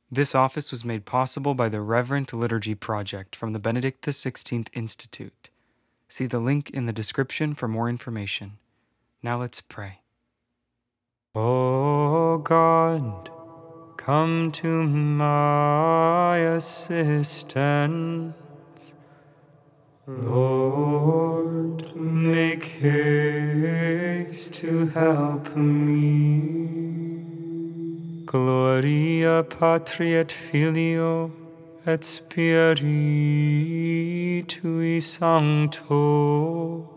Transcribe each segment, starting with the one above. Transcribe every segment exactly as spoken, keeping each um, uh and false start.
This office was made possible by the Reverent Liturgy Project from the Benedict the sixteenth Institute. See the link in the description for more information. Now let's pray. O God, come to my assistance. Lord, make haste to help me. Gloria Patri et Filio et Spiritui Sancto,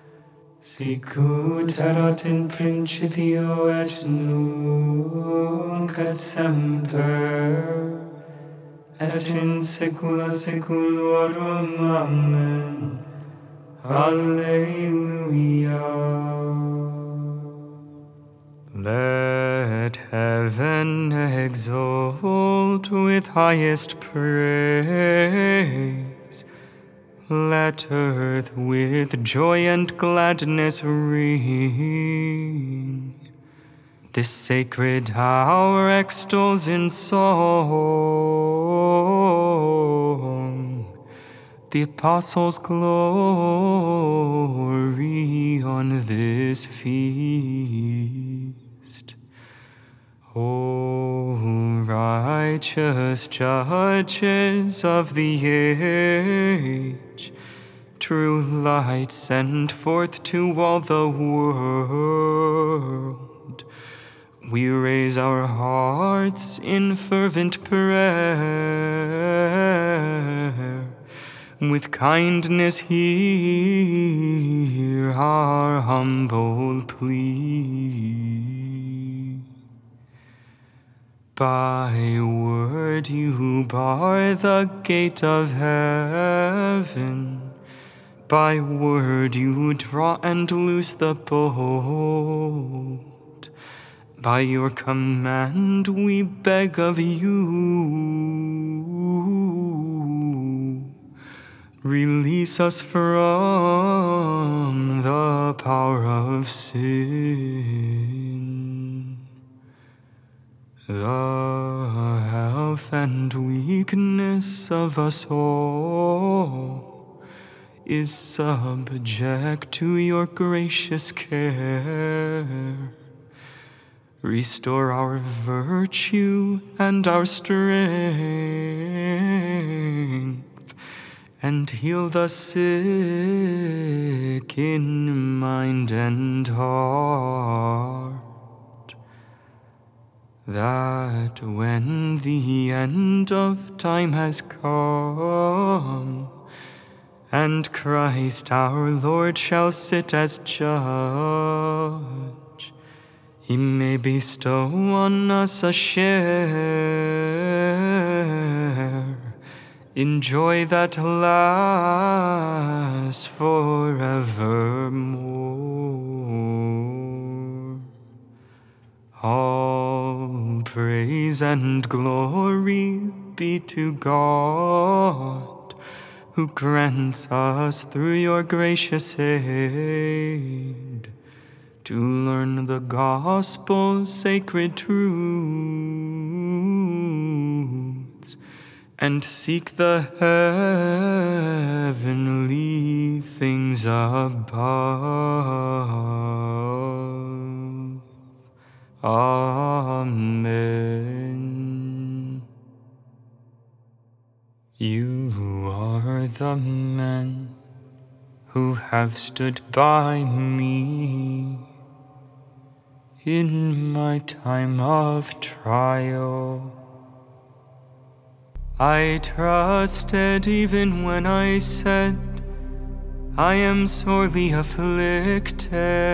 sicut erat in principio et nunc et semper, et in saecula saeculorum. Amen. Alleluia. Let heaven exult with highest praise. Let earth with joy and gladness ring. This sacred hour extols in song the Apostles' glory on this feast. O righteous judges of the age, true light sent forth to all the world, we raise our hearts in fervent prayer. With kindness hear our humble plea. By word you bar the gate of heaven. By word you draw and loose the bolt. By your command we beg of you, release us from the power of sin. The health and weakness of us all is subject to your gracious care. Restore our virtue and our strength, and heal the sick in mind and heart, that when the end of time has come, and Christ our Lord shall sit as judge, He may bestow on us a share in joy that lasts forevermore. All praise and glory be to God, who grants us through your gracious aid to learn the gospel's sacred truths and seek the heavenly things above. Amen. You are the men who have stood by me in my time of trial. I trusted even when I said, I am sorely afflicted,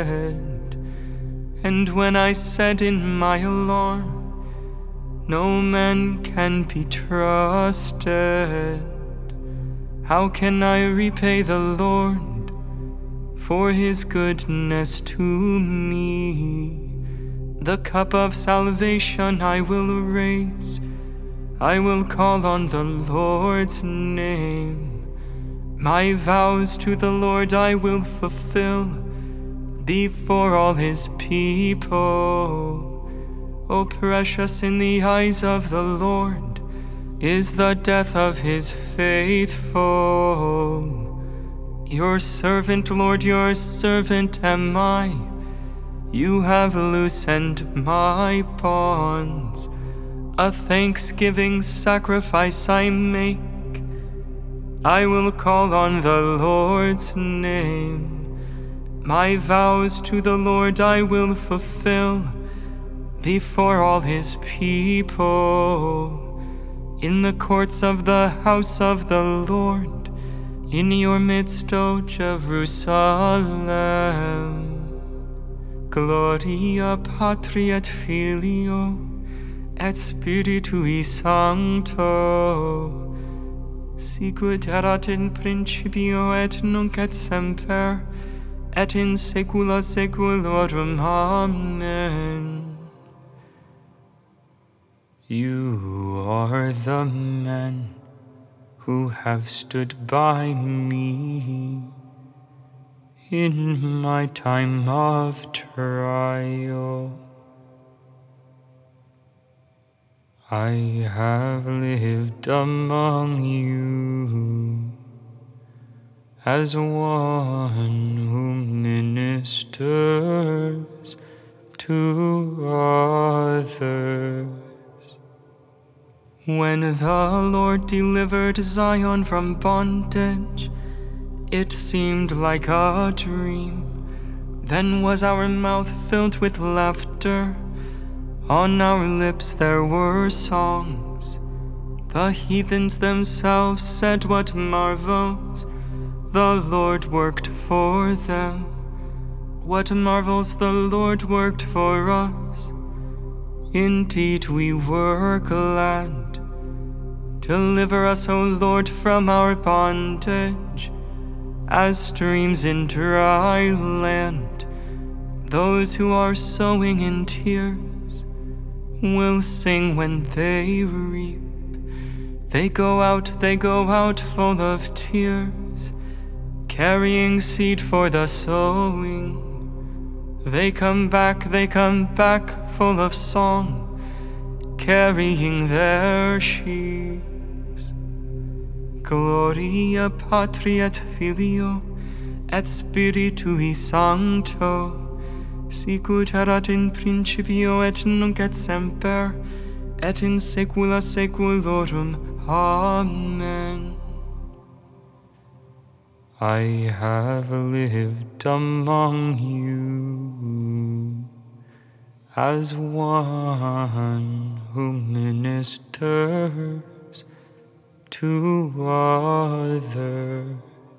and when I said in my alarm, no man can be trusted. How can I repay the Lord for his goodness to me? The cup of salvation I will raise, I will call on the Lord's name. My vows to the Lord I will fulfill before all his people. O precious in the eyes of the Lord is the death of his faithful. Your servant, Lord, your servant am I. You have loosened my bonds. A thanksgiving sacrifice I make. I will call on the Lord's name. My vows to the Lord I will fulfill before all his people. In the courts of the house of the Lord, in your midst, O Jerusalem. Gloria Patri et Filio et Spiritui Sancto, sicut erat in principio et nunc et semper, et in saecula saeculorum. Amen. You are the men who have stood by me in my time of trial. I have lived among you as one who ministers to others. When the Lord delivered Zion from bondage, it seemed like a dream. Then was our mouth filled with laughter. On our lips there were songs. The heathens themselves said, what marvels the Lord worked for them. What marvels the Lord worked for us. Indeed we were glad. Deliver us, O Lord, from our bondage, as streams in dry land. Those who are sowing in tears will sing when they reap. They go out, they go out full of tears, carrying seed for the sowing. They come back, they come back full of song, carrying their sheaves. Gloria Patri et Filio et Spiritui Sancto, sicut erat in principio et nunc et semper, et in saecula saeculorum. Amen. I have lived among you as one who ministers to others.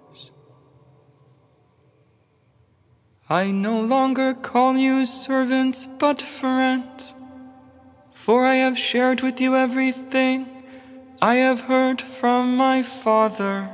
I no longer call you servants, but friends, for I have shared with you everything I have heard from my Father.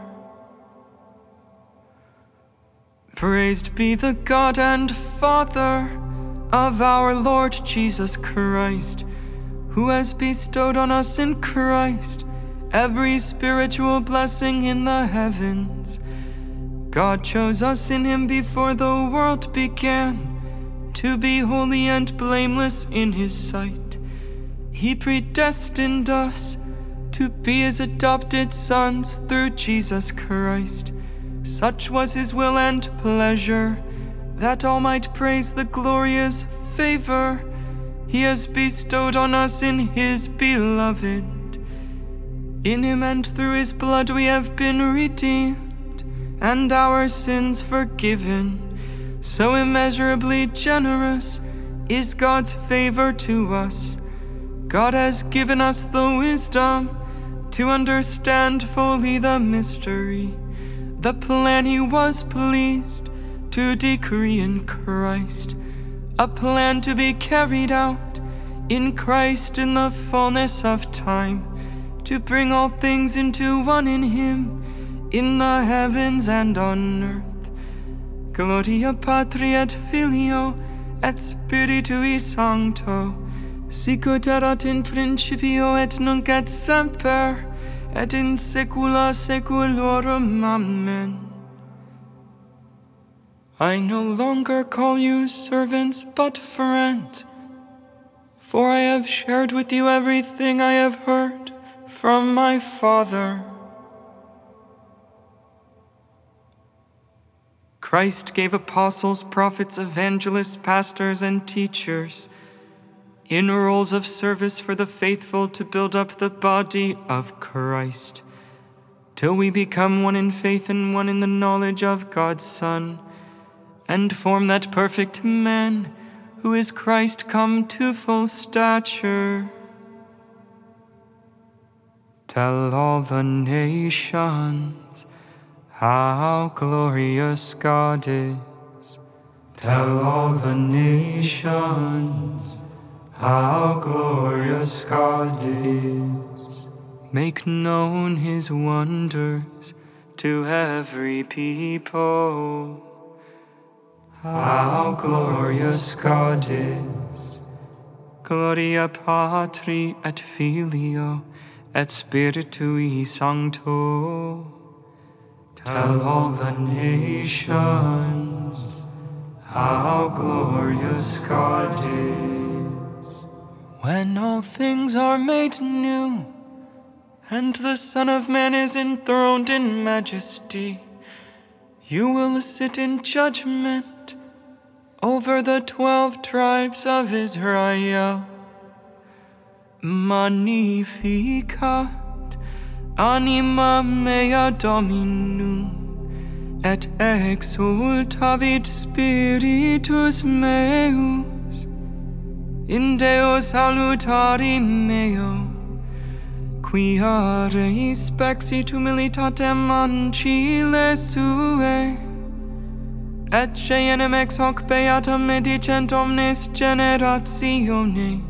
Praised be the God and Father of our Lord Jesus Christ, who has bestowed on us in Christ every spiritual blessing in the heavens. God chose us in him before the world began, to be holy and blameless in his sight. He predestined us to be his adopted sons through Jesus Christ. Such was his will and pleasure, that all might praise the glorious favor he has bestowed on us in his beloved. In him and through his blood we have been redeemed, and our sins forgiven. So immeasurably generous is God's favor to us. God has given us the wisdom to understand fully the mystery, the plan he was pleased to decree in Christ, a plan to be carried out in Christ in the fullness of time, to bring all things into one in him, in the heavens and on earth. Gloria Patri et Filio et Spiritui Sancto, sicut erat in principio et nunc et semper, et in saecula saeculorum. Amen. I no longer call you servants, but friends, for I have shared with you everything I have heard from my Father. Christ gave apostles, prophets, evangelists, pastors, and teachers in roles of service for the faithful to build up the body of Christ, till we become one in faith and one in the knowledge of God's Son, and form that perfect man who is Christ come to full stature. Tell all the nations how glorious God is. Tell all the nations how glorious God is. Make known his wonders to every people. How glorious God is. Gloria Patri et Filio et Spiritui Sancto. Tell all the nations how glorious God is. When all things are made new, and the Son of Man is enthroned in majesty, you will sit in judgment over the twelve tribes of Israel. Magnificat anima mea Dominum, et exultavit spiritus meus, in Deo salutari meo, quia respexit humilitatem ancile sue, et cenem ex hoc beatam medicent omnes generationes,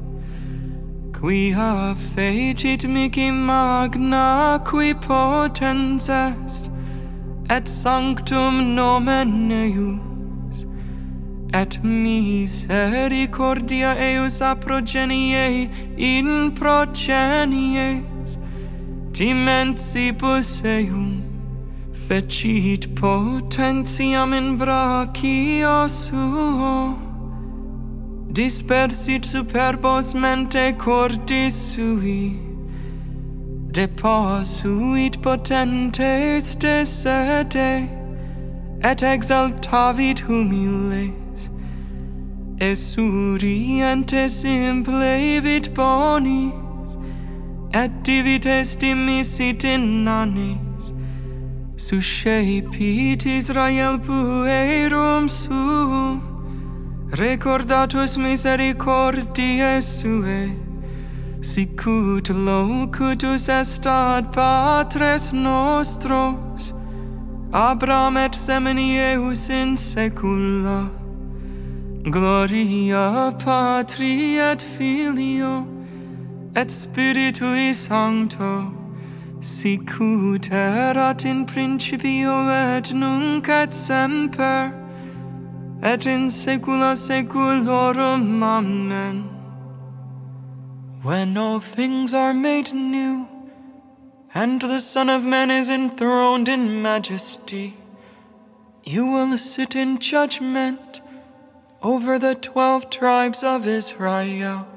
quia fecit mihi magna qui potens est, et sanctum nomen eius, et misericordia eius a progenie in progenies, dimensibus eum, fecit potentiam in brachio suo, dispersit superbos mente cordis sui, deposuit potentes de sede, et exaltavit humiles, esurientes implevit bonis, et divites dimisit in annis, suscepit Israel puerum suum, recordatus misericordiae sue, sicut locutus est ad patres nostros, Abraham et semini eius in saecula. Gloria Patri et Filio et Spiritui Sancto, sicut erat in principio et nunc et semper, et in saecula saeculorum. Amen. When all things are made new, and the Son of Man is enthroned in majesty, you will sit in judgment over the twelve tribes of Israel.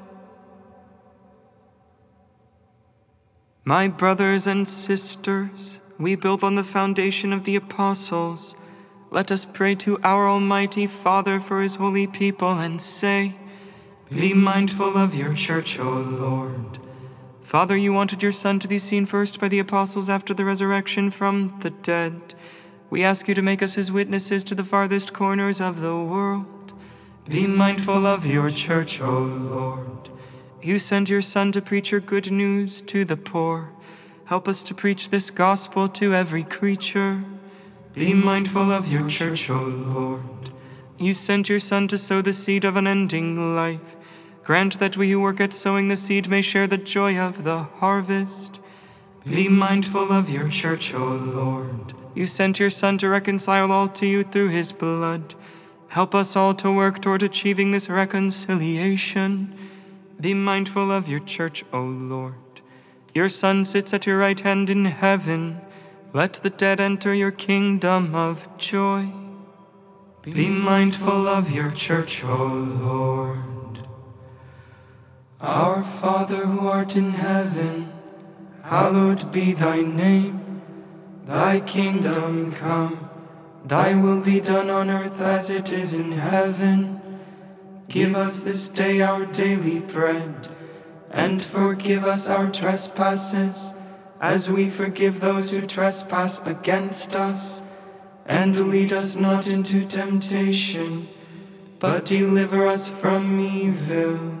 My brothers and sisters, we build on the foundation of the apostles. Let us pray to our Almighty Father for his holy people and say, be mindful of your church, O Lord. Father, you wanted your Son to be seen first by the apostles after the resurrection from the dead. We ask you to make us his witnesses to the farthest corners of the world. Be mindful of your church, O Lord. You sent your Son to preach your good news to the poor. Help us to preach this gospel to every creature. Be mindful of your church, O Lord. You sent your Son to sow the seed of unending life. Grant that we who work at sowing the seed may share the joy of the harvest. Be mindful of your church, O Lord. You sent your Son to reconcile all to you through his blood. Help us all to work toward achieving this reconciliation. Be mindful of your church, O Lord. Your Son sits at your right hand in heaven. Let the dead enter your kingdom of joy. Be mindful of your church, O Lord. Our Father who art in heaven, hallowed be thy name. Thy kingdom come, thy will be done on earth as it is in heaven. Give us this day our daily bread, and forgive us our trespasses, as we forgive those who trespass against us. And lead us not into temptation, but deliver us from evil.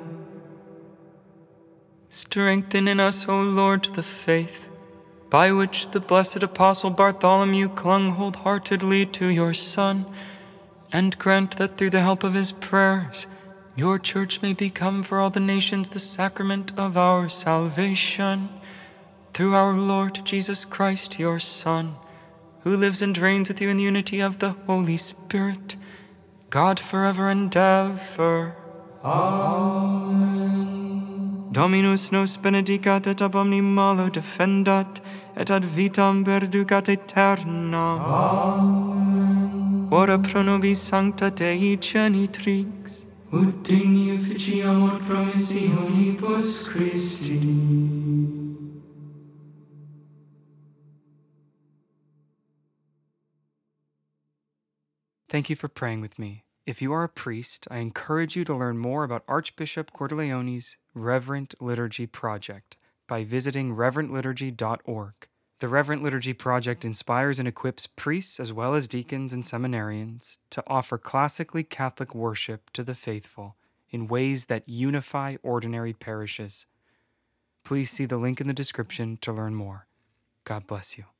Strengthen in us, O Lord, the faith, by which the blessed Apostle Bartholomew clung wholeheartedly to your Son, and grant that through the help of his prayers, your church may become for all the nations the sacrament of our salvation. Through our Lord Jesus Christ, your Son, who lives and reigns with you in the unity of the Holy Spirit, God forever and ever. Amen. Dominus nos benedicat et ab omni malo defendat, et ad vitam perducat aeternam. Amen. Ora pro nobis sancta Dei genitrix, ut digni officiamur promissionibus Christi. Thank you for praying with me. If you are a priest, I encourage you to learn more about Archbishop Cordileone's Reverent Liturgy Project by visiting reverent liturgy dot org. The Reverent Liturgy Project inspires and equips priests as well as deacons and seminarians to offer classically Catholic worship to the faithful in ways that unify ordinary parishes. Please see the link in the description to learn more. God bless you.